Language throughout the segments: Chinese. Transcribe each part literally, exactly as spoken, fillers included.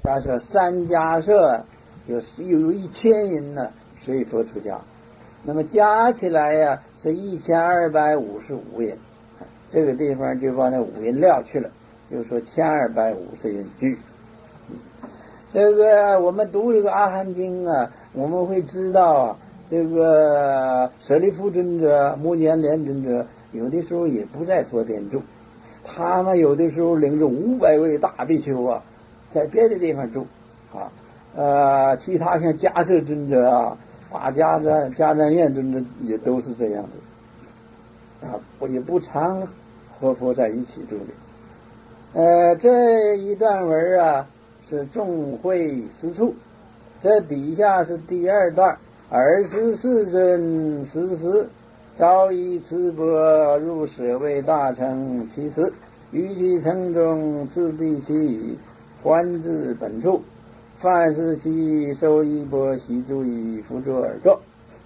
假设三家社有有一千人呢，随佛出家，那么加起来呀、啊、是一千二百五十五人，这个地方就把那五人撂去了，就说千二百五十人聚。这个我们读这个阿含经啊，我们会知道啊，这个舍利弗尊者、目犍连尊者有的时候也不在佛殿住，他们有的时候领着五百位大比丘啊，在别的地方住啊。呃，其他像迦摄尊者啊、大迦旃迦旃延尊者也都是这样的啊，也不常和佛在一起住的。呃，这一段文啊是众会四处，这底下是第二段，二十四尊四时，昭以慈钵入舍卫大乘其时，于其城中次第其还至本处，凡是其受衣钵悉足以辅助而坐。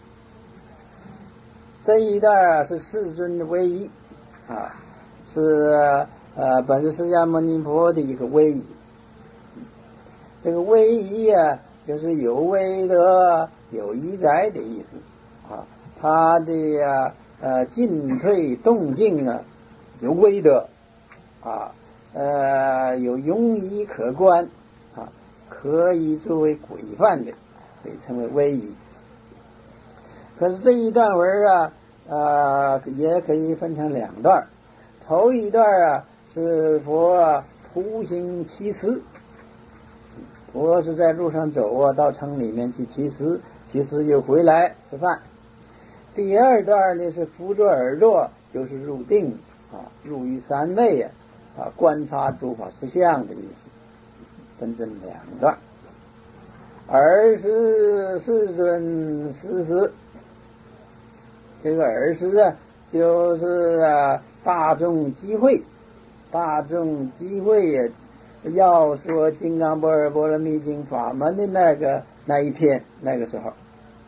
这一段是世尊的威仪啊，是呃本是释迦牟尼佛的一个威仪。这个威仪啊，就是有威德有仪在的意思啊。他的啊呃进退动静啊有威德啊，呃有容仪可观啊，可以作为规范的，所以称为威仪。可是这一段文啊，呃也可以分成两段。头一段啊是佛途行乞食，佛是在路上走啊，到城里面去乞食，乞食又回来吃饭。第二段呢是扶着耳朵，就是入定啊，入于三昧啊，啊观察诸法实相的意思，分成两段。二十四尊四时，这个二十啊，就是啊大众集会，大众集会也要说《金刚般若波罗蜜经》法门的那个那一天，那个时候，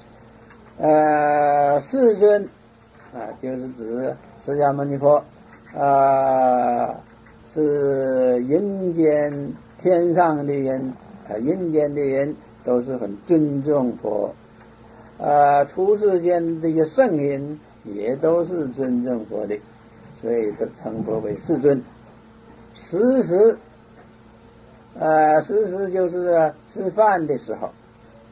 呃，世尊啊，就是指释迦牟尼佛啊，是人间天上的人啊，人间的人都是很尊重佛，啊，出世间这些圣人也都是尊重佛的，所以都称佛为世尊。时时，呃，时时就是吃饭的时候。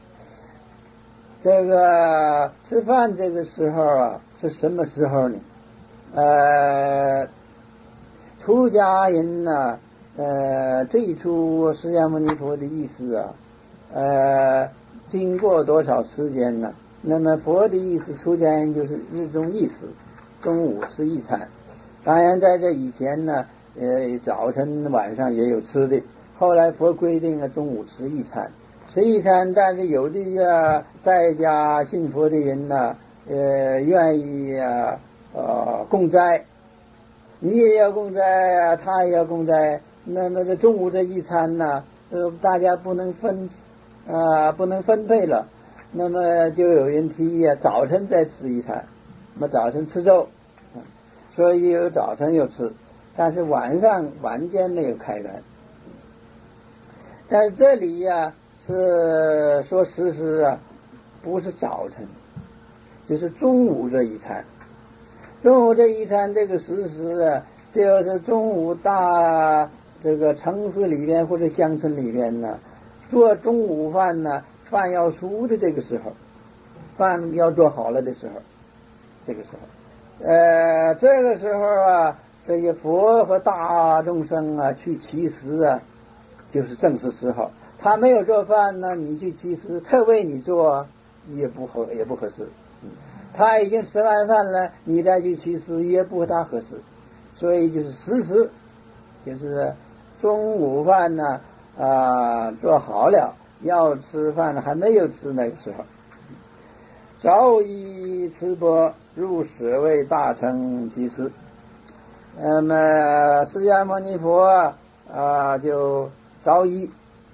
这个吃饭这个时候啊，是什么时候呢？呃，出家人呢、啊，呃，最初释迦牟尼佛的意思啊，呃，经过多少时间呢？那么佛的意思，出家人就是日中一食，中午吃一餐。当然在这以前呢，呃，早晨晚上也有吃的。后来佛规定了中午吃一餐。吃一餐，但是有的呀，在家信佛的人呢，呃，愿意啊，呃，共斋，你也要共斋啊，他也要共斋。那么这中午这一餐呢，呃，大家不能分，啊、呃，不能分配了。那么就有人提议啊，早晨再吃一餐，那么早晨吃粥，嗯，所以有早晨有吃，但是晚上晚间没有开斋。但是这里呀、啊。是说时时啊，不是早晨，就是中午这一餐。中午这一餐，这个时时啊，就是中午大这个城市里边或者乡村里边呢，做中午饭呢，饭要熟的这个时候，饭要做好了的时候，这个时候，呃，这个时候啊，这些佛和大众生啊去乞食啊，就是正是时候。他没有做饭呢，你去乞食，特为你做也不合也不合适。他已经吃完饭了，你再去乞食也不大合适。所以就是时时，就是中午饭呢啊做好了，要吃饭还没有吃那个时候。早以慈钵入舍卫大乘其时，那么释迦牟尼佛啊就早已。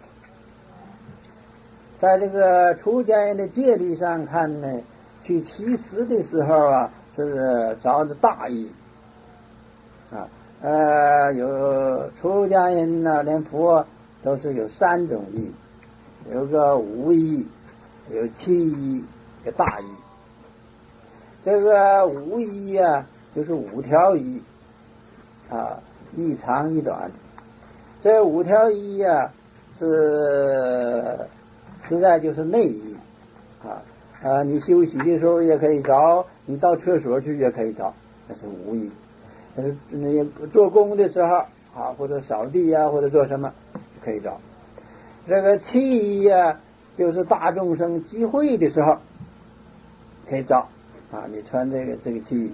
在这个出家人的戒律上看呢，去乞食的时候啊，是着着大意啊。呃，有出家人呢、啊，连佛都是有三种义，有个无义，有七义，有大义。这个无义啊，就是五条义啊，一长一短。这五条义啊，是实在就是内义啊啊，你休息的时候也可以找，你到厕所去也可以找，那是无义。但是你做工的时候啊，或者扫地啊，或者做什么可以找。这个七义啊，就是大众生集会的时候可以找啊，你穿这个这个七义。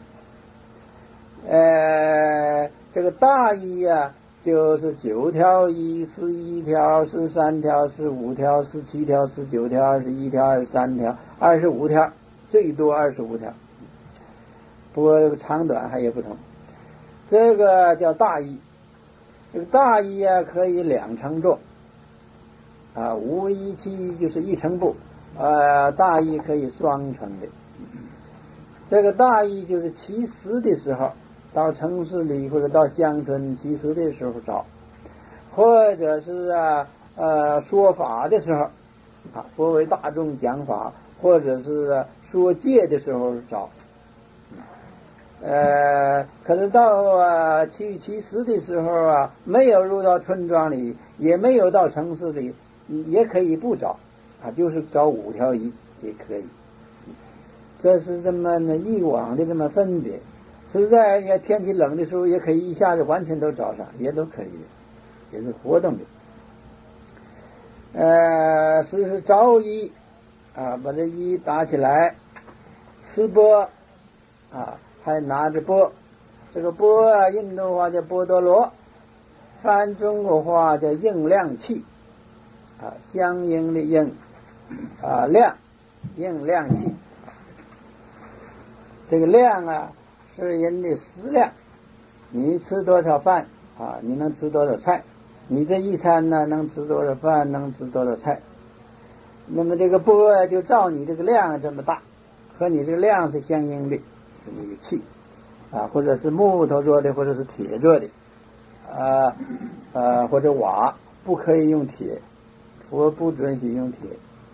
呃，这个大义啊，就是九条义、十一条、十三条、十五条、十七条、十九条、二十一条、二十三条、二十五条，最多二十五条。不过长短还有不同。这个叫大义。这个大义啊，可以两层做啊，无一七义就是一层布，呃，大义可以双层的。这个大义就是乞食的时候，到城市里或者到乡村乞食的时候找，或者是啊呃说法的时候啊，作为大众讲法，或者是、啊、说戒的时候找。呃，可是到啊去乞食的时候啊，没有入到村庄里，也没有到城市里，也可以不找啊，就是找五条义也可以。这是这么呢以往的这么分别。实在要天气冷的时候，也可以一下子完全都找上，也都可以的，也是活动的。呃，是是找衣啊，把这衣打起来，吃钵啊，还拿着钵。这个钵啊，印度话叫波多罗，翻中国话叫应量器啊，相应的应啊量，应量器。这个量啊，是人的食量，你吃多少饭啊，你能吃多少菜，你这一餐呢能吃多少饭，能吃多少菜。那么这个钵啊，就照你这个量这么大，和你这个量是相应的这么一个器啊，或者是木头做的，或者是铁做的啊啊，或者瓦，不可以用铁，佛不准许用铁。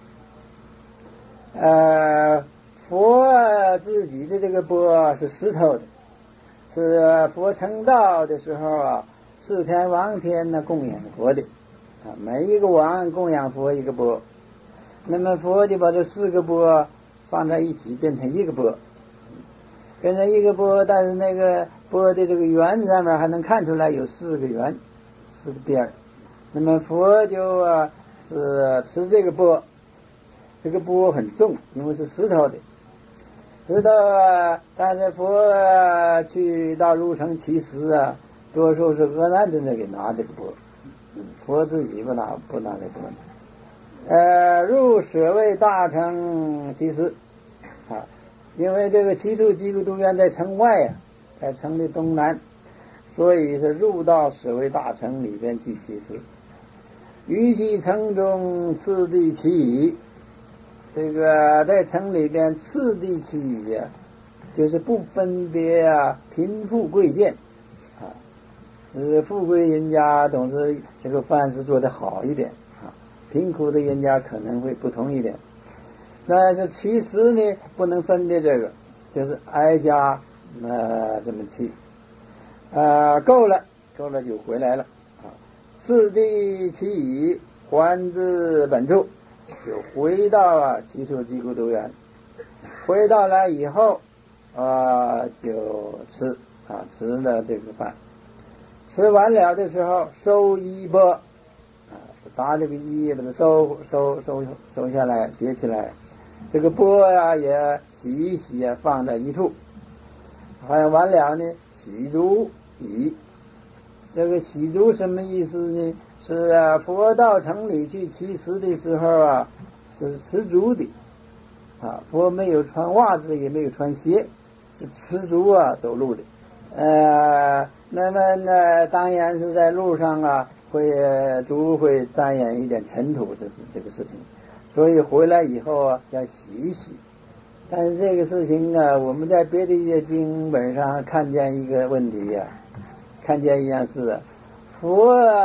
呃佛自己的这个钵是石头的，是佛成道的时候啊，四天王天呢供养佛的啊，每一个王供养佛一个钵，那么佛就把这四个钵放在一起变成一个钵，变成一个钵，但是那个钵的这个圆上面还能看出来有四个圆，四个边儿。那么佛就啊是吃这个钵，这个钵很重，因为是石头的。知道啊，但是佛、啊、去到入城乞食啊，多数是阿难尊者给拿这个钵，佛自己不拿不拿这个钵。呃，入舍卫大城乞食啊，因为这个祇树济孤独园在城外啊，在城的东南，所以是入到舍卫大城里边去乞食。于其城中次第其已。这个在城里边次第其已啊，就是不分别啊贫富贵贱啊，呃富贵人家总是这个饭是做得好一点啊，贫苦的人家可能会不同一点。那是其实呢不能分的，这个就是挨家呃这么去啊，够了够了就回来了啊，次第其已还至本处。就回到了祇树济孤独园，回到了以后啊，就吃啊吃了这个饭，吃完了的时候收衣钵啊，把这个衣把它收收收收下来叠起来，这个钵呀也洗一洗啊，放在一处。还有完了呢，洗足已。这个洗足什么意思呢？是啊，佛到城里去乞食的时候啊，就是吃足的啊，佛没有穿袜子，也没有穿鞋，是吃足啊走路的。呃，那么呢，当然是在路上啊，会足会沾染一点尘土，这是这个事情，所以回来以后啊要洗一洗。但是这个事情啊，我们在别的一些经本上看见一个问题呀、啊，看见一样事啊，佛啊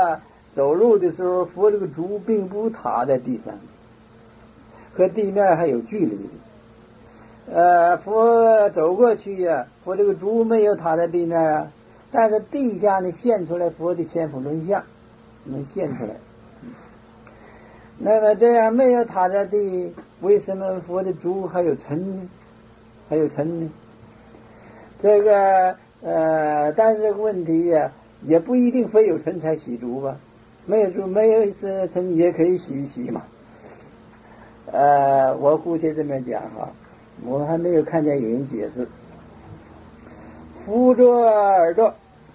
走路的时候，佛这个足并不踏在地上，和地面还有距离的。呃，佛走过去呀、啊，佛这个足没有踏在地面啊，但是地下呢现出来佛的千佛轮相，能现出来。那么这样没有踏在地，为什么佛的足还有尘呢？还有尘呢？这个呃，但是这个问题呀、啊，也不一定非有尘才洗足吧。没有足没有是尘也可以洗一洗嘛。呃，我姑且这么讲哈，我还没有看见有人解释。扶着耳朵，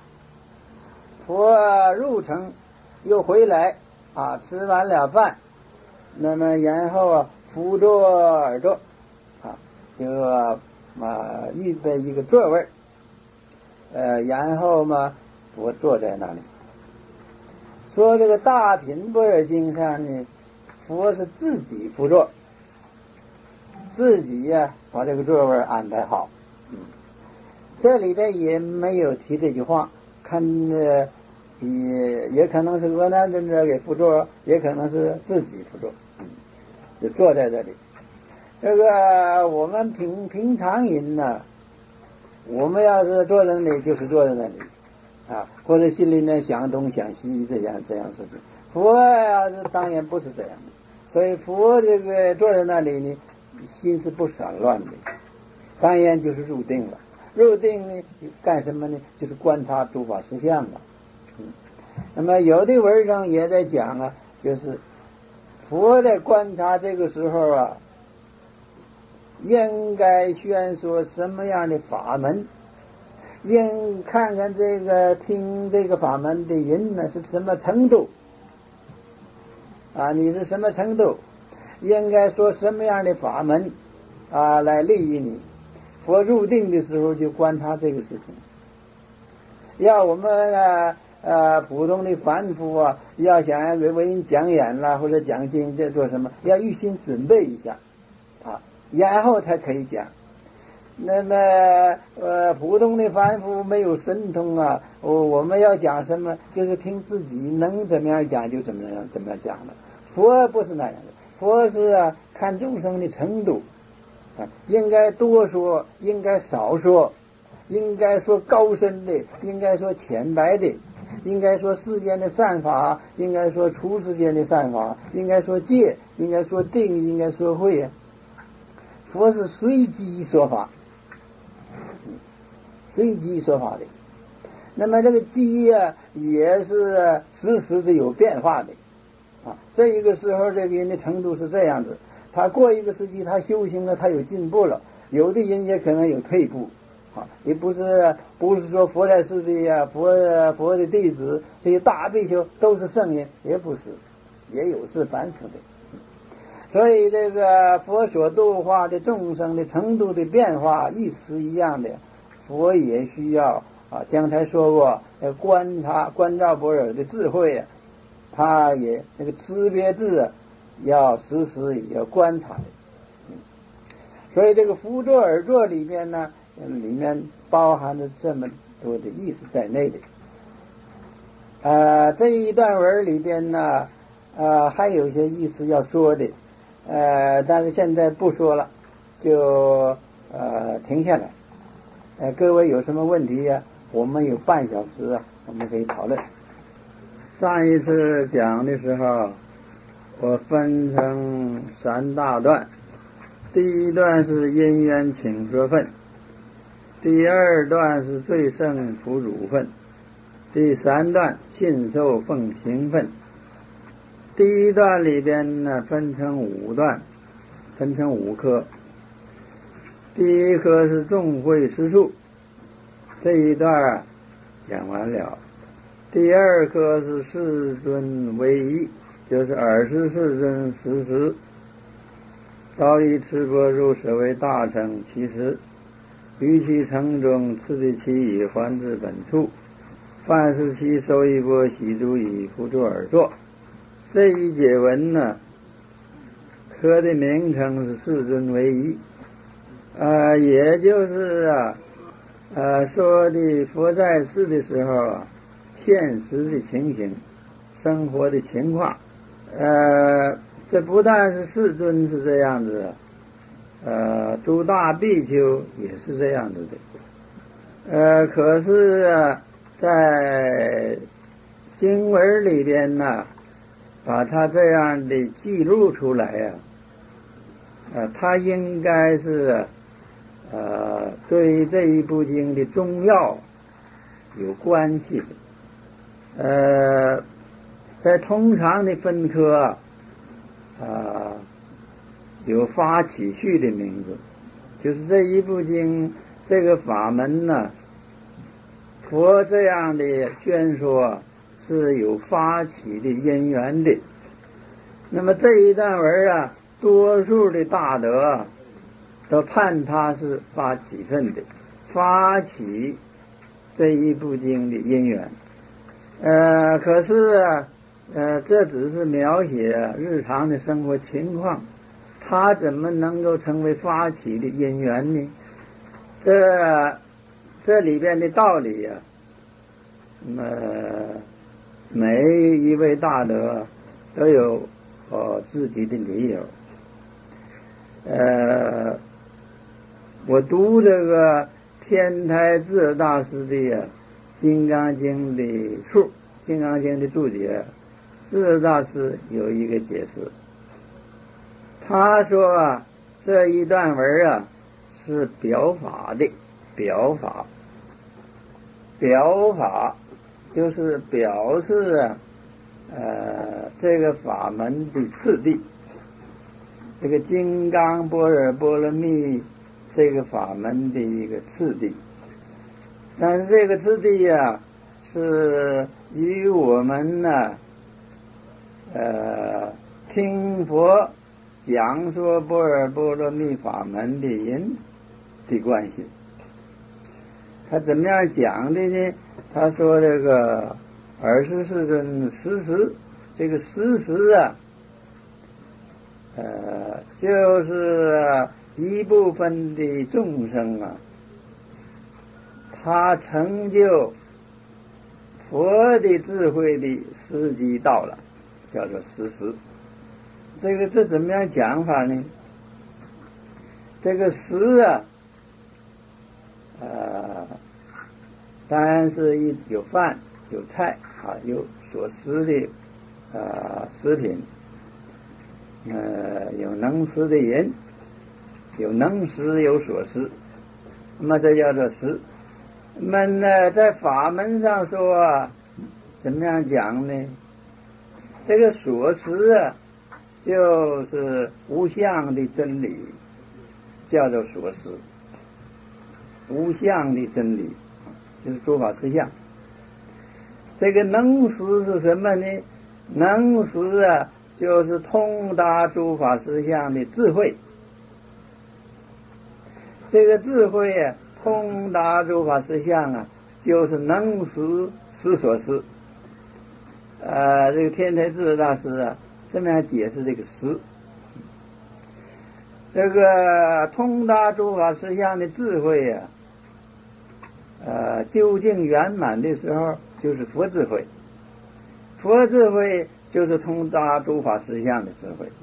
佛入城又回来啊，吃完了饭，那么然后啊扶着耳朵啊，就啊预备一个座位，呃，然后嘛我坐在那里。说这个大品般若经上呢，佛是自己辅助，自己呀、啊、把这个座位安排好。嗯，这里边也没有提这句话，看呃也也可能是阿难尊者给辅助，也可能是自己辅助。嗯，就坐在这里。这个我们平平常人呢，我们要是坐在那里，就是坐在那里。啊，或者心里面想东想西这样这样事情，佛啊当然不是这样的，所以佛这个坐在那里呢，心是不散乱的，当然就是入定了。入定呢干什么呢？就是观察诸法实相了。嗯，那么有的文章也在讲啊，就是佛在观察这个时候啊，应该宣说什么样的法门。应看看这个听这个法门的人呢是什么程度啊？你是什么程度？应该说什么样的法门啊来利于你？佛入定的时候就观察这个事情。要我们啊呃普通的凡夫啊，要想为为人讲演啦或者讲经这做什么，要预先准备一下啊，然后才可以讲。那么呃，普通的凡夫没有神通啊，我我们要讲什么，就是凭自己能怎么样讲就怎么样怎么样讲了。佛不是那样的，佛是啊看众生的程度啊，应该多说，应该少说，应该说高深的，应该说浅白的，应该说世间的善法，应该说出世间的善法，应该说戒，应该说定，应该说慧啊。佛是随机说法。随机说法的，那么这个机啊也是时时的有变化的啊。这一个时候这个人的程度是这样子，他过一个时期他修行了，他有进步了，有的人也可能有退步啊。也不是不是说佛在世的呀，佛佛的弟子这些大比丘都是圣人，也不是，也有是凡夫的。所以这个佛所度化的众生的程度的变化意思一样的。佛也需要啊，刚才说过，呃，观察观照般若的智慧啊，他也那个识别智啊，要时时也要观察的。嗯，所以这个辅助耳座里面呢，里面包含着这么多的意思在内的。呃，这一段文里边呢，呃，还有一些意思要说的，呃，但是现在不说了，就呃停下来。呃，各位有什么问题呀、啊？我们有半小时啊，我们可以讨论。上一次讲的时候，我分成三大段。第一段是因缘请说分，第二段是最胜普汝分，第三段信受奉行分。第一段里边呢分成五段，分成五科。第一科是众会施术，这一段讲完了。第二科是世尊唯一，就是尔时世尊时时道以持钵入舍为大乘其实，于其城中次第其以还至本处，凡是其受一钵洗足以辅助而坐。这一解文呢，科的名称是世尊唯一。呃，也就是啊，呃，说的佛在世的时候啊，现实的情形， 生活的情况。呃，这不但是世尊是这样子，呃，诸大比丘也是这样子的。呃，可是啊，在经文里边呢，把他这样的记录出来呀、啊，呃，他应该是呃对这一部经的重要有关系的。呃，在通常的分科啊、呃，有发起序的名字，就是这一部经这个法门呢，佛这样的宣说是有发起的因缘的。那么这一段文啊，多数的大德都判他是发起分的，发起这一部经的因缘。呃，可是啊，呃，这只是描写日常的生活情况，他怎么能够成为发起的因缘呢？这这里边的道理呀、啊，那么每一位大德都有哦自己的理由。呃，我读这个天台智大师的金刚经的述，金刚经的注解，智大师有一个解释。他说啊，这一段文啊是表法的，表法，表法就是表示啊，呃，这个法门的次第，这个金刚般若波罗蜜这个法门的一个次第。但是这个次第呀、啊，是与我们呢，呃，听佛讲说般若波罗蜜法门的人的关系。他怎么样讲的呢？他说这个二十世尊实实，这个实实啊，呃，就是一部分的众生啊，他成就佛的智慧的时机到了，叫做实实。这个这怎么样讲法呢？这个实啊，呃，当然是一有饭有菜啊，有所食的呃食品，呃，有能食的人，有能食有所食，那么这叫做食。那么呢，在法门上说啊，怎么样讲呢？这个所食啊，就是无相的真理，叫做所食。无相的真理就是诸法实相。这个能识是什么呢？能识啊，就是通达诸法实相的智慧。这个智慧啊，通达诸法实相啊，就是能识识所识。呃，这个天台智大师啊，这么样解释这个识。这个通达诸法实相的智慧啊，呃，究竟圆满的时候，就是佛智慧。佛智慧就是通达诸法实相的智慧。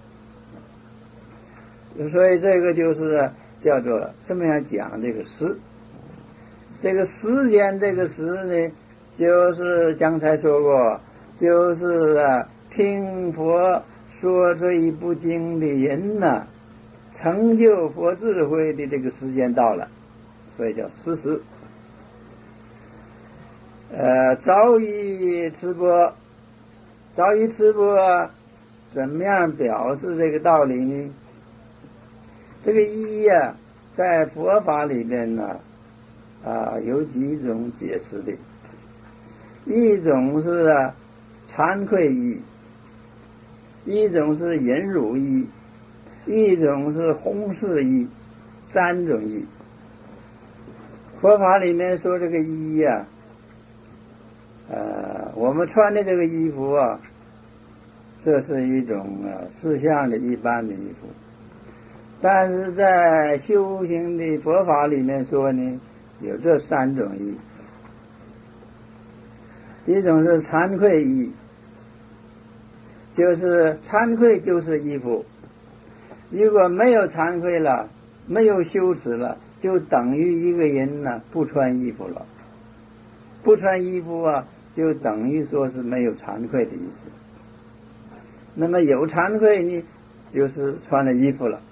所以这个就是叫做这么样讲这个时。这个时间这个时呢，就是刚才说过，就是啊，听佛说这一部经的人呢，成就佛智慧的这个时间到了，所以叫时时。呃，早已吃播，早已吃播，怎么样表示这个道理呢？这个一呀、啊，在佛法里边呢，啊，有几种解释的。一种是啊，惭愧意，一种是忍辱意，一种是弘誓意，三种意。佛法里面说这个衣呀、啊，呃，我们穿的这个衣服啊，这是一种啊事相的一般的衣服。但是在修行的佛法里面说呢，有这三种意。一种是惭愧意， 就是惭愧就是衣服，如果没有惭愧了，没有羞耻了，就等于一个人呢不穿衣服了。不穿衣服啊，就等于说是没有惭愧的意思。那么有惭愧呢，就是穿了衣服了。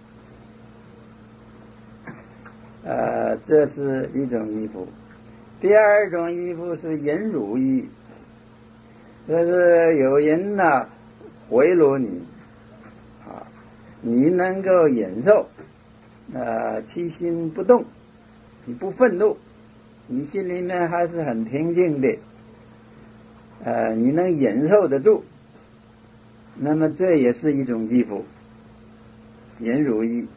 呃，这是一种衣服。第二种衣服是忍辱衣，就是有人呢、啊、贿赂你啊，你能够忍受，呃，其心不动，你不愤怒，你心里面还是很平静的，呃，你能忍受得住，那么这也是一种衣服，忍辱衣。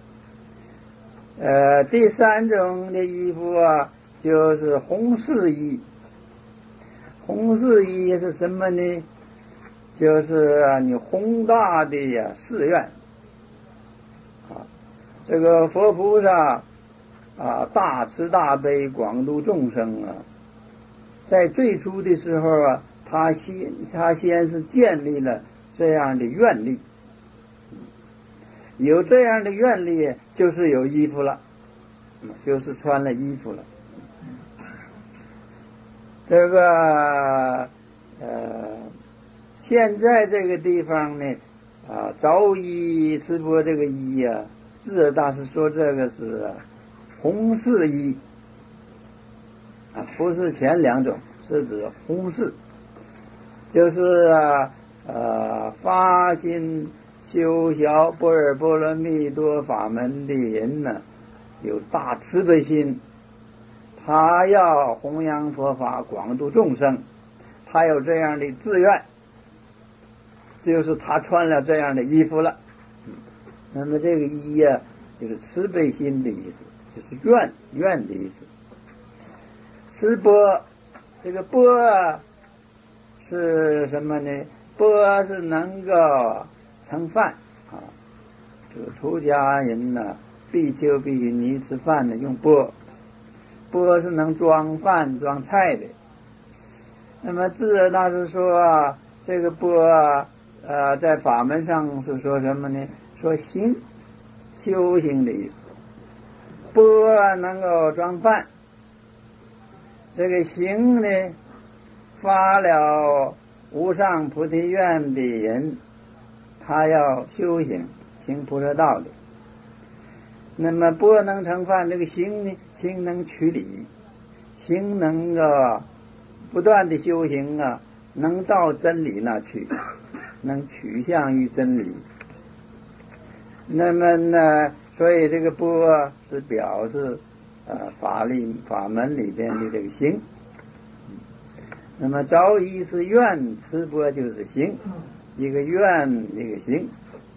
呃，第三种的衣服啊，就是弘誓衣。弘誓衣是什么呢？就是你宏大的呀誓愿啊，这个佛菩萨啊，大慈大悲，广度众生啊，在最初的时候啊，他先他先是建立了这样的愿力。有这样的愿力，就是有衣服了，就是穿了衣服了。这个呃，现在这个地方呢，啊，着衣师钵这个衣啊，智大师说这个是弘誓衣啊，不是前两种，是指弘誓，就是啊呃发心修学般若波罗蜜多法门的人呢，有大慈悲心，他要弘扬佛法，广度众生，他有这样的志愿，就是他穿了这样的衣服了。那么这个衣啊，就是慈悲心的意思，就是愿愿的意思。持钵，这个钵啊是什么呢？钵是能够盛饭啊，这个出家人呢、啊，比丘比丘尼吃饭呢用钵，钵是能装饭装菜的。那么智者大师说啊，这个钵啊，呃，在法门上是说什么呢？说行，修行的意思。钵啊能够装饭，这个行呢，发了无上菩提愿的人，他要修行，行菩萨道的。那么钵能盛饭，这个行呢，行能取理，行能够不断的修行啊，能到真理那去，能趋向于真理。那么呢，所以这个钵是表示呃法力法门里边的这个行。那么着衣是愿，持钵就是行，一个愿一个行。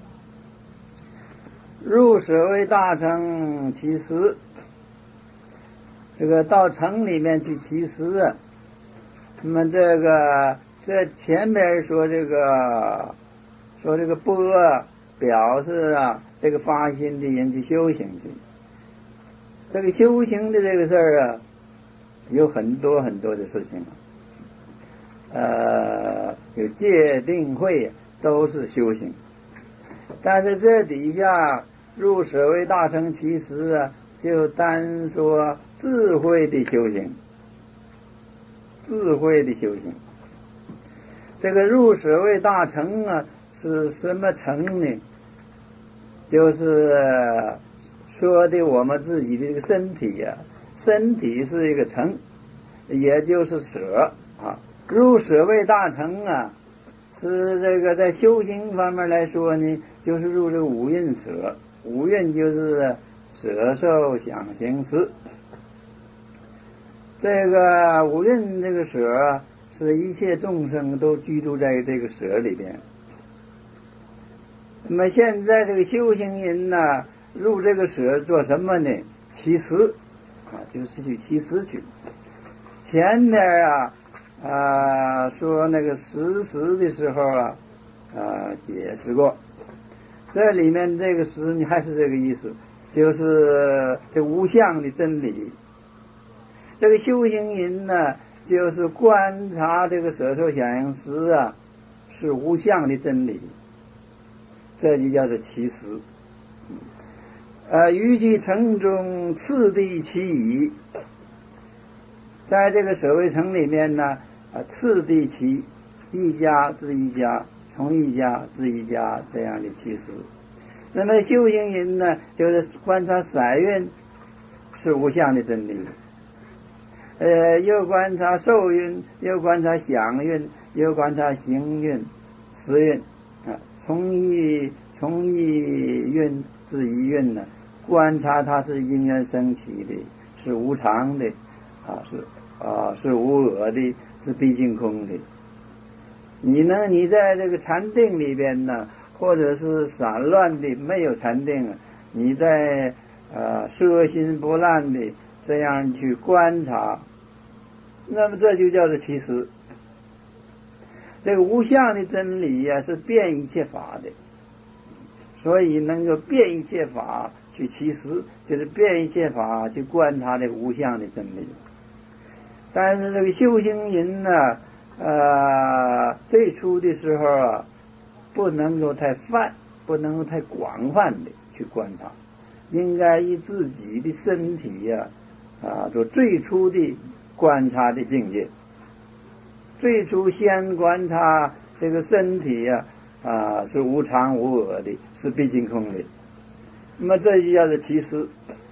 入舍为大乘其实，这个到城里面去乞食啊。那么这个这前面说这个说这个钵表示啊，这个发心的人去修行去。这个修行的这个事儿啊，有很多很多的事情啊。呃，有戒定慧都是修行，但是这底下入舍为大乘其实啊，就单说智慧的修行，智慧的修行。这个入舍为大乘啊，是什么乘呢？就是说的我们自己的这个身体呀、啊，身体是一个乘，也就是舍啊。入舍为大乘啊，是这个在修行方面来说呢，就是入这个五蕴舍。五蕴就是舍受想行识。这个五蕴这个舍，是一切众生都居住在这个舍里边。那么现在这个修行人呢、啊，入这个舍做什么呢？乞食啊，就是去乞食去。前面啊。啊，说那个食时的时候啊，啊解释过，这里面这个食你还是这个意思，就是这无相的真理。这个修行人呢，就是观察这个舍受想行识啊， 是无相的真理，这就叫做其实。呃，于其城中次第其已，在这个舍卫城里面呢，啊，次第其一家至一家，从一家至一家这样的其实。那么修行人呢，就是观察色蕴是无相的真理，呃，又观察受蕴，又观察想蕴，又观察行蕴、识蕴啊，从一从一蕴至一蕴呢，观察它是因缘生起的，是无常的，啊，是啊是无我的，是毕竟空的。你呢，你在这个禅定里边呢，或者是散乱的没有禅定，你在呃摄心不乱的这样去观察，那么这就叫做其实。这个无相的真理呀、啊，是遍一切法的，所以能够遍一切法去其实，就是遍一切法去观察这个无相的真理。但是这个修行人呢，呃，最初的时候啊，不能够太泛，不能够太广泛的去观察，应该以自己的身体呀、啊，啊，做最初的观察的境界。最初先观察这个身体呀、啊，啊，是无常无我的，是毕竟空的。那么这就叫做其实。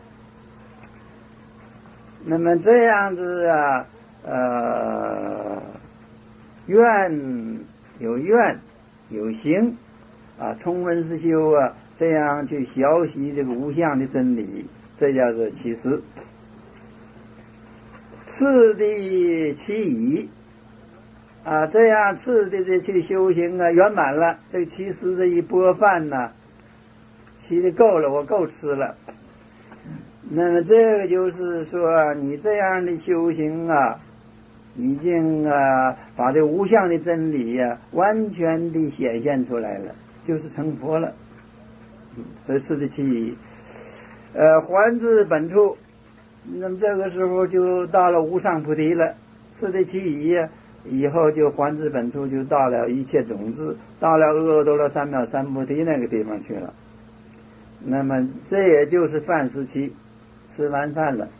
那么这样子啊，呃，愿有愿有行啊，充分是修啊，这样去学习这个无相的真理，这叫做其实。次第其已啊，这样次第的去修行啊，圆满了，这个其实的一钵饭呢，吃的够了，我够吃了。那么这个就是说，你这样的修行啊，已经啊把这无相的真理呀、啊、完全的显现出来了，就是成佛了。这次第其已，呃，还至本处，那么这个时候就到了无上菩提了。次第其已呀，以后就还至本处，就到了一切种子，到了阿耨多罗三藐三菩提那个地方去了。那么这也就是饭时期，吃完饭了，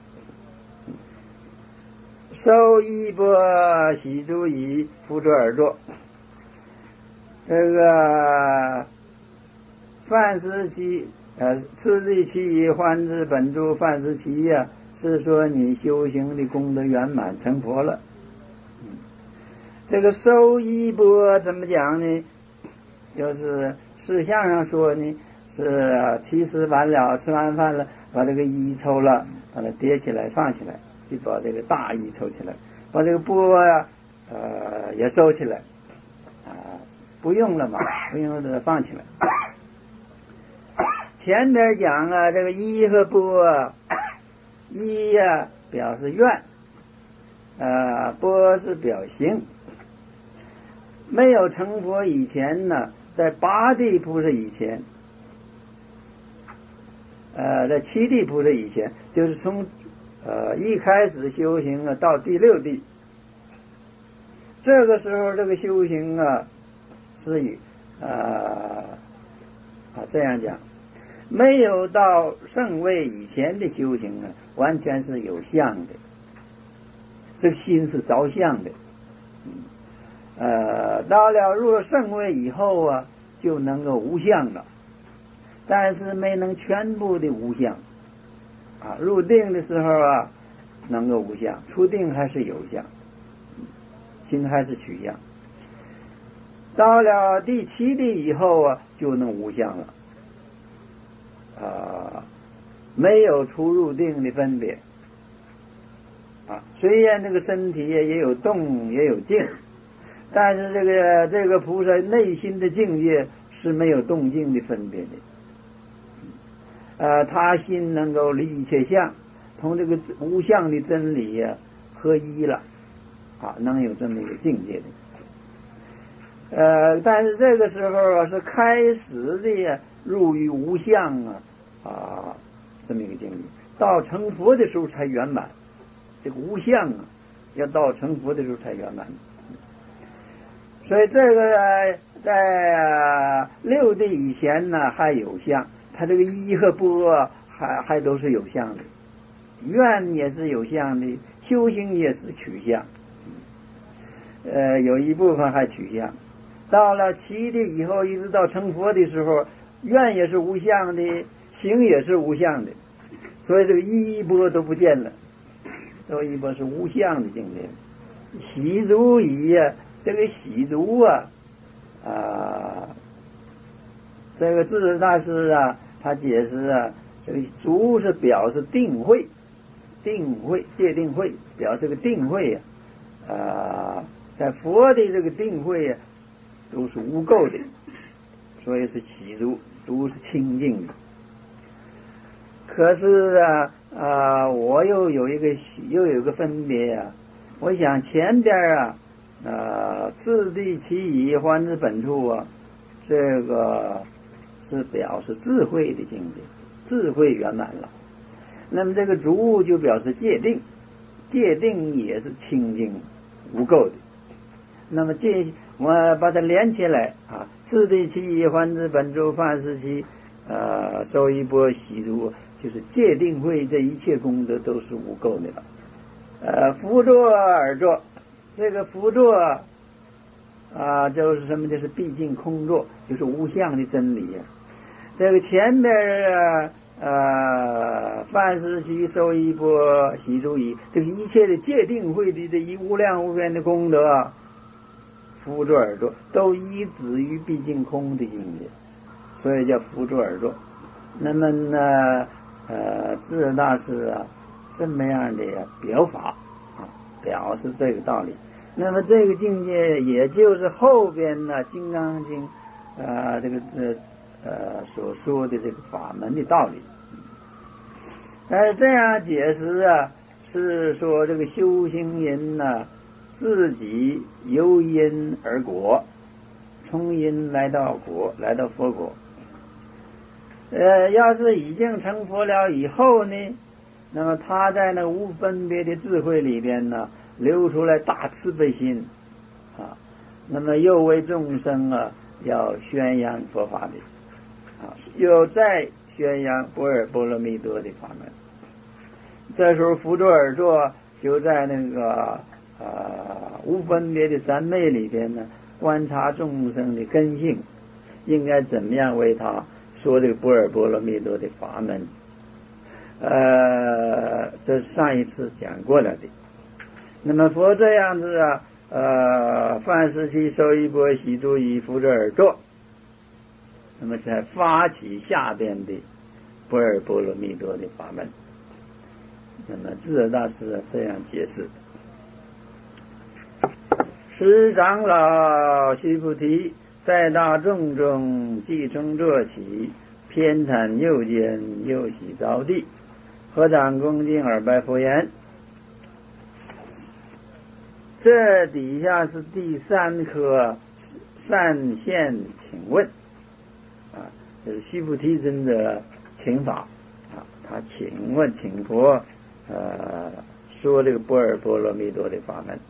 收衣钵，洗足已，扶着而坐。这个饭时期，呃，次第其已，还至本处，饭时期呀、啊，是说你修行的功德圆满，成佛了。嗯、这个收衣钵怎么讲呢？就是事相上说呢，是其实完了，吃完饭了，把这个衣抽了，把它叠起来放起来，就把这个大衣抽起来，把这个钵呀、啊，呃，也收起来，啊、呃，不用了嘛，不用了放起来。前边讲啊，这个衣和钵，衣呀、啊、表示愿，呃，钵是表行。没有成佛以前呢，在八地菩萨以前，呃，在七地菩萨以前，就是从呃一开始修行啊到第六地，这个时候这个修行啊是以呃啊这样讲，没有到圣位以前的修行啊，完全是有相的，这个心是着相的。嗯呃，到了入了圣位以后啊，就能够无相了，但是没能全部的无相啊。入定的时候啊，能够无相，出定还是有相，心还是取相。到了第七地以后啊，就能无相了，啊，没有出入定的分别啊。虽然这个身体也有动也有静。但是这个这个菩萨内心的境界是没有动静的分别的，呃，他心能够离一切相，同这个无相的真理呀、啊、合一了，啊，能有这么一个境界的。呃，但是这个时候啊是开始的呀入于无相啊啊这么一个境界，到成佛的时候才圆满。这个无相啊，要到成佛的时候才圆满。 所以这个在、呃、六地以前呢还有相，它这个一和波还还都是有相的，愿也是有相的，修行也是取相，呃，有一部分还取相。到了七地以后，一直到成佛的时候，愿也是无相的，行也是无相的，所以这个一波都不见了，所以一波是无相的境界。喜足仪呀，这个喜足啊啊，这个智大师啊，他解释啊，这个足是表示定慧，定慧界定慧，表示个定慧呀、啊，啊，在佛的这个定慧呀、啊，都是无垢的，所以是喜足，足是清净的。可是啊啊，我又有一个又有一个分别啊，我想前边啊啊次第其已还之本处啊，这个是表示智慧的境界，智慧圆满了。那么这个足就表示界定，界定也是清净无垢的。那么这我把它连起来啊，次第其已还之本处凡事其呃受一波喜足，就是界定慧这一切功德都是无垢的了。呃，辅助而作，这个辅助啊，就是什么？就是毕竟空作，就是无相的真理啊。这个前边啊呃，凡事其受一波喜足矣，这个一切的界定慧的这一无量无边的功德，辅助而作，都依止于毕竟空的境界，所以叫辅助而作。那么呢，呃，智大师啊，这么样的表法啊，表示这个道理。那么这个境界，也就是后边呢《金刚经》啊、呃，这个呃呃所说的这个法门的道理。呃，这样解释啊，是说这个修行人呢、啊，自己由因而果，从因来到果，来到佛果。呃，要是已经成佛了以后呢，那么他在那无分别的智慧里边呢，流出来大慈悲心啊，那么又为众生啊要宣扬佛法的啊，又再宣扬般若波罗蜜多的法门。这时候辅助而作，就在那个啊、呃、无分别的三昧里边呢，观察众生的根性，应该怎么样为他说这个般若波罗蜜多的法门。呃，这是上一次讲过了的。那么佛这样子啊，呃，凡事其受一波喜足以辅助而作，那么才发起下边的般若波罗蜜多的法门。那么智者大师这样解释：十长老须菩提，在大众中即从坐起，偏袒右肩，右膝着地，合掌恭敬而拜佛言。这底下是第三颗善现请问啊，这是须菩提尊的请法啊，他请问请佛呃说这个般若波罗蜜多的法门。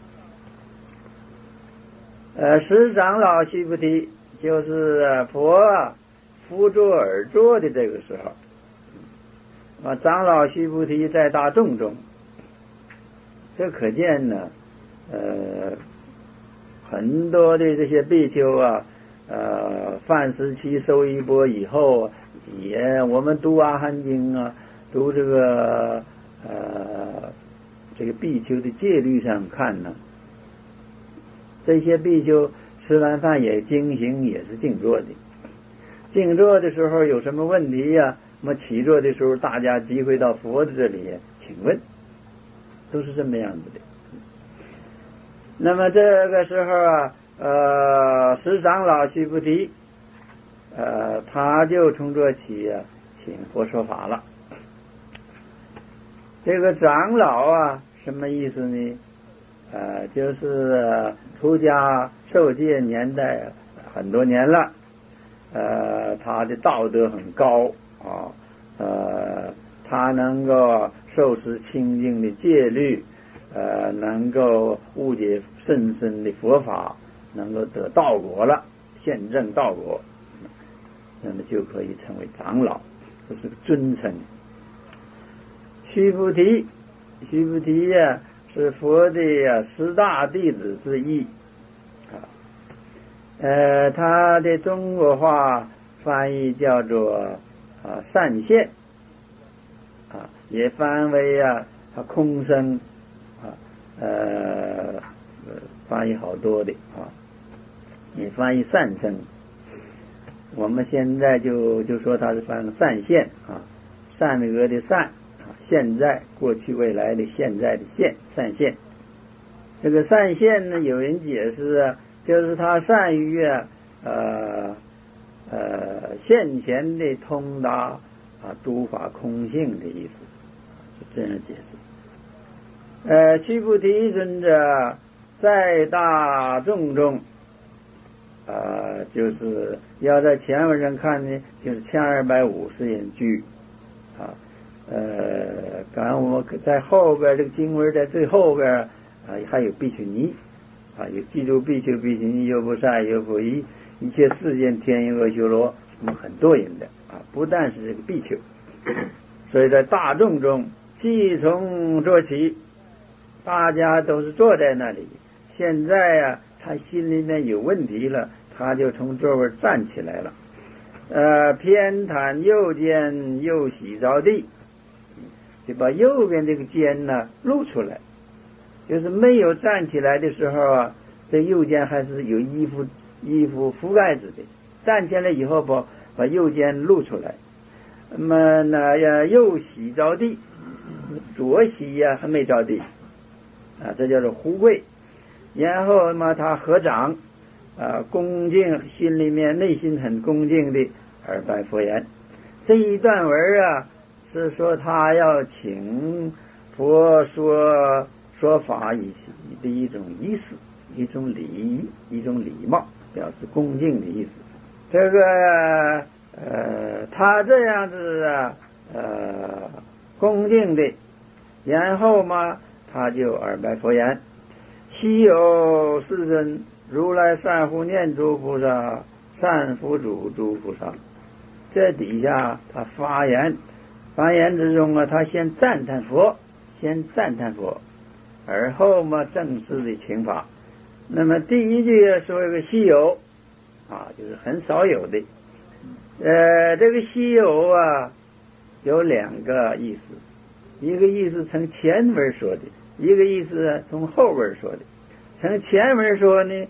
呃，十长老须菩提就是佛辅助而坐的这个时候啊，长老须菩提在大众中，这可见呢，呃，很多的这些比丘啊，呃，犯时期受一波以后，也我们读阿含经啊，读这个呃这个比丘的戒律上看呢，这些比丘吃完饭也经行，也是静坐的。静坐的时候有什么问题呀、啊？那么起坐的时候，大家集会到佛的这里，请问，都是这么样子的。那么这个时候啊，呃，十长老须菩提，呃，他就从这起啊，请佛说法了。这个长老啊，什么意思呢？呃，就是出家受戒年代很多年了，呃，他的道德很高啊，呃，他能够受持清净的戒律，呃，能够悟解甚深的佛法， 能够得道果了，现证道果，那么就可以成为长老，这是个尊称。须菩提，须菩提呀、啊，是佛的呀十大弟子之一啊。呃，他的中国话翻译叫做啊善现啊，也翻为啊空生啊，呃，翻译好多的啊，也翻译善生。我们现在就就说他是翻善现啊，善恶的善啊，现在、过去、未来的现在的现，善现。这个善现呢，有人解释啊，就是他善于啊呃呃现前的通达啊诸法空性的意思，是这样解释。呃，须菩提尊者在大众中。啊，就是要在前文上看呢，就是千二百五十人居啊。呃，刚刚我们在后边这个经文在最后边啊，还有比丘尼啊，有记住比丘、比丘尼、优婆塞、优婆夷，一切世间天音阿修罗，什么很多人的啊，不但是这个比丘。所以在大众中，即从做起，大家都是坐在那里。现在啊，他心里面有问题了，他就从座位站起来了，呃，偏袒右肩，右膝着地，就把右边这个肩呢露出来，就是没有站起来的时候啊，这右肩还是有衣服衣服覆盖着的，站起来以后把把右肩露出来，那么呢呀右膝着地，左膝呀还没着地啊，这叫做胡跪。然后嘛，他合掌，啊，恭敬，心里面内心很恭敬的而拜佛言。这一段文啊，是说他要请佛说说法以的一种仪式，一种礼仪，一种礼貌，表示恭敬的意思。这个呃，他这样子啊，呃，恭敬的，然后嘛，他就而拜佛言。昔有世尊，如来善护念诸菩萨，善福主诸菩萨。这底下他发言，发言之中啊，他先赞叹佛，先赞叹佛，而后嘛正式的请法。那么第一句说一个稀有啊，就是很少有的。呃，这个稀有啊，有两个意思，一个意思从前文说的，一个意思从后文说的。从前文说呢，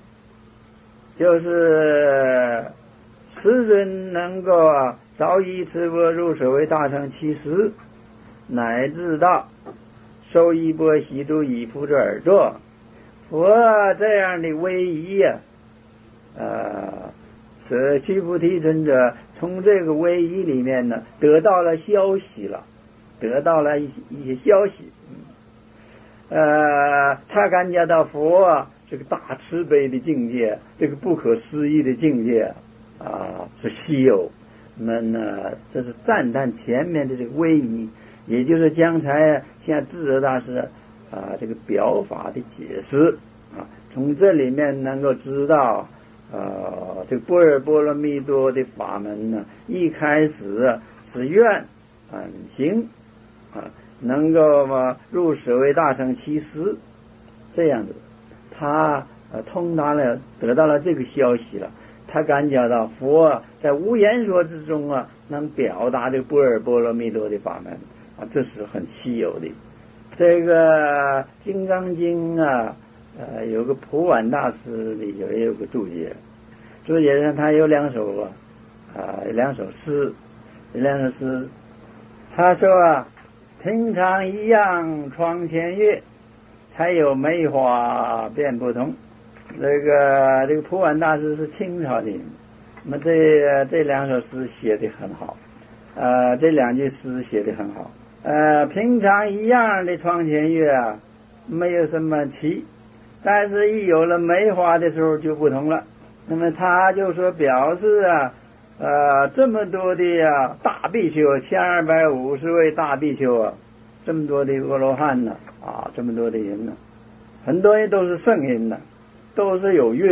就是世尊能够啊早已持钵入舍为大乘其实，乃至到受衣钵习住以覆着而坐，佛这样的威仪呀、啊，呃，使须菩提尊者从这个威仪里面呢得到了消息了，得到了一些一些消息。呃，他感觉到佛啊，这个大慈悲的境界，这个不可思议的境界啊，是稀有。那么呢，这是赞叹前面的这个威仪，也就是刚才像智者大师啊这个表法的解释啊，从这里面能够知道，呃，这个般若波罗蜜多的法门呢，一开始是愿啊行啊。能够嘛入舍为大乘其实，这样子，他呃通达了，得到了这个消息了。他感觉到佛在无言说之中啊，能表达这个般若波罗蜜多的法门啊，这是很稀有的。这个《金刚经》啊，呃，有个普婉大师里头也有个注解，注解上他有两首啊，啊，两首诗，两首诗，他说啊。平常一样窗前月，才有梅花变不同。这个这个普婉大师是清朝的人，那么这这两首诗写得很好，呃，这两句诗写得很好。呃，平常一样的窗前月啊，没有什么奇，但是一有了梅花的时候就不同了。那么他就说表示啊。呃，这么多的啊大比丘，千二百五十位大比丘啊，这么多的阿罗汉呢啊，这么多的人呢，很多人都是圣人呢，都是有月的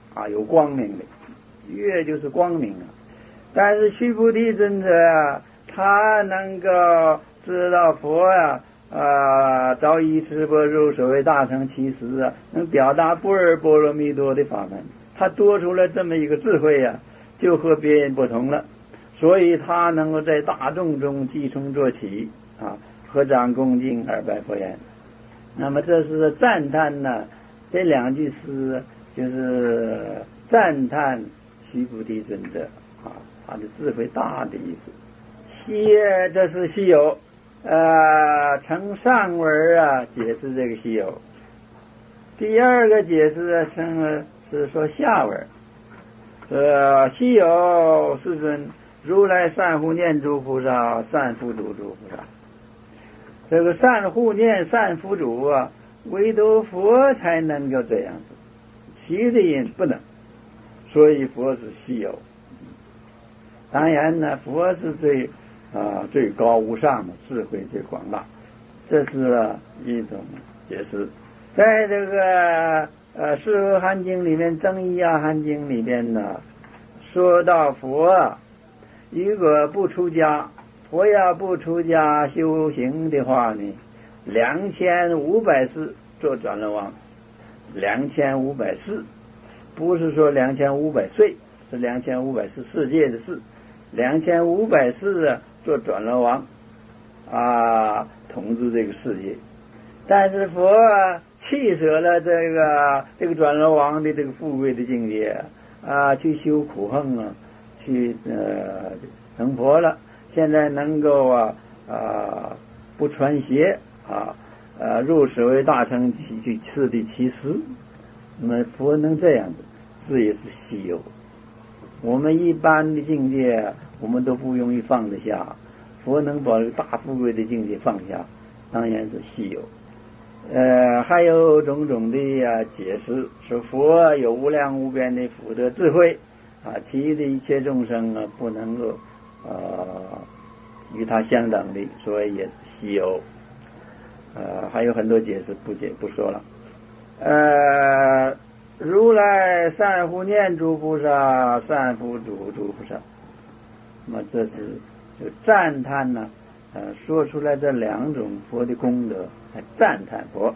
啊，有光明的，月就是光明啊。但是须菩提尊者啊，他能够知道佛啊，啊，早已持般入所谓大乘其实啊，能表达不二波罗蜜多的法门，他多出了这么一个智慧啊，就和别人不同了。所以他能够在大众中即从做起啊，合掌恭敬而拜佛言。那么这是赞叹呢，这两句诗就是赞叹须菩提尊者啊，他的智慧大的意思。西这是西游，呃，承上文啊解释这个西游。第二个解释称是说下文，呃，西游世尊如来善护念诸菩萨，善付嘱诸菩萨。这个善护念善付嘱啊，唯独佛才能够这样子，其他人不能。所以佛是西游。当然呢，佛是最啊最高无上的，智慧最广大，这是一种解释。在这个呃《释阿含经》里面，《增一阿含经》里边呢，说到佛啊，如果不出家，佛要不出家修行的话呢，两千五百世做转轮王，两千五百世，不是说两千五百岁，是两千五百世世界的世，两千五百世啊做转轮王啊，统治这个世界。但是佛啊弃舍了这个这个转轮王的这个富贵的境界啊，去修苦行啊，去呃成佛了。现在能够啊啊不穿鞋啊呃入所谓大乘去去次第其实，那么佛能这样子，这也是稀有。我们一般的境界我们都不容易放得下，佛能把大富贵的境界放下，当然是稀有。呃，还有种种的啊解释，说佛有无量无边的福德智慧啊，其余的一切众生啊不能够呃与他相等的，所以也是稀有。呃，还有很多解释不解不说了。呃，如来善护念诸菩萨，善付嘱诸菩萨。那么这是就赞叹呢，呃，说出来这两种佛的功德，来赞叹佛。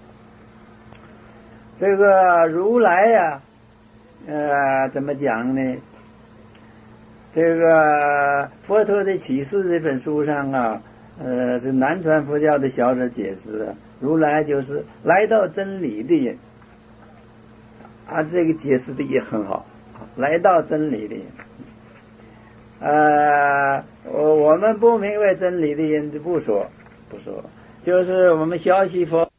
这个如来呀、啊，呃，怎么讲呢？这个佛陀的启示这本书上啊，呃，这南传佛教的小者解释啊，如来就是来到真理的人啊，这个解释的也很好，来到真理的人。呃，我我们不明白真理的人就不说不说，就是我们消息佛。